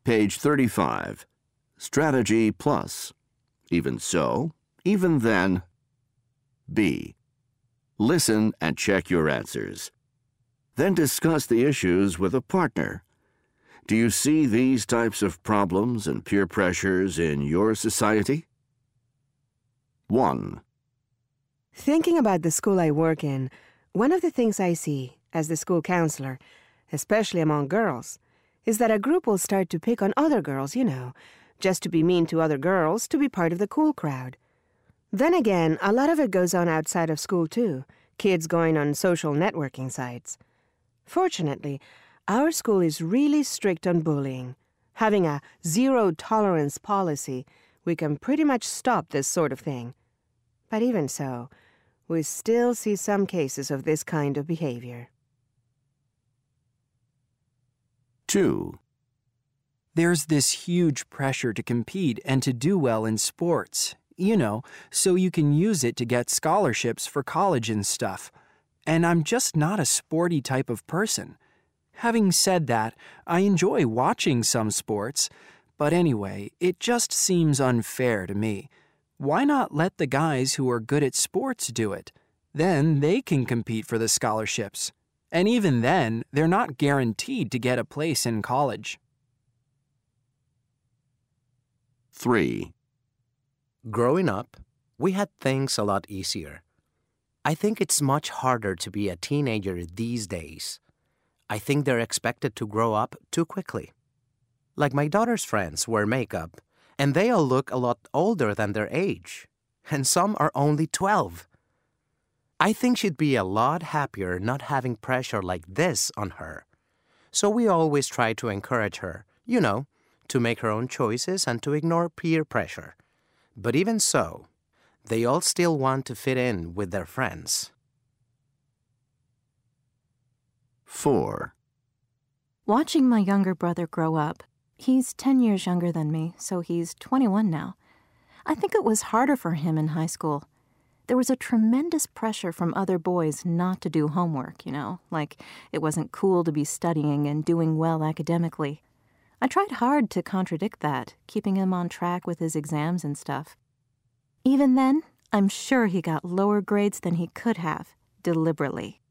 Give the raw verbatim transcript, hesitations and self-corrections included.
Page thirty-five. Strategy plus. Even so, even then. B. Listen and check your answers. Then discuss the issues with a partner. Do you see these types of problems and peer pressures in your society? one. Thinking about the school I work in, one of the things I see as the school counselor, especially among girls, is that a group will start to pick on other girls, you know, just to be mean to other girls, to be part of the cool crowd. Then again, a lot of it goes on outside of school too, kids going on social networking sites. Fortunately, our school is really strict on bullying. Having a zero-tolerance policy, we can pretty much stop this sort of thing. But even so, we still see some cases of this kind of behavior. two. There's this huge pressure to compete and to do well in sports, you know, so you can use it to get scholarships for college and stuff. And I'm just not a sporty type of person. Having said that, I enjoy watching some sports, but anyway, it just seems unfair to me. Why not let the guys who are good at sports do it? Then they can compete for the scholarships. And even then, they're not guaranteed to get a place in college. three. Growing up, we had things a lot easier. I think it's much harder to be a teenager these days. I think they're expected to grow up too quickly. Like my daughter's friends wear makeup, and they all look a lot older than their age, and some are only twelve. I think she'd be a lot happier not having pressure like this on her. So we always try to encourage her, you know, to make her own choices and to ignore peer pressure. But even so, they all still want to fit in with their friends. four. Watching my younger brother grow up, he's ten years younger than me, so he's twenty-one now. I think it was harder for him in high school. There was a tremendous pressure from other boys not to do homework, you know, like it wasn't cool to be studying and doing well academically. I tried hard to contradict that, keeping him on track with his exams and stuff. Even then, I'm sure he got lower grades than he could have, deliberately.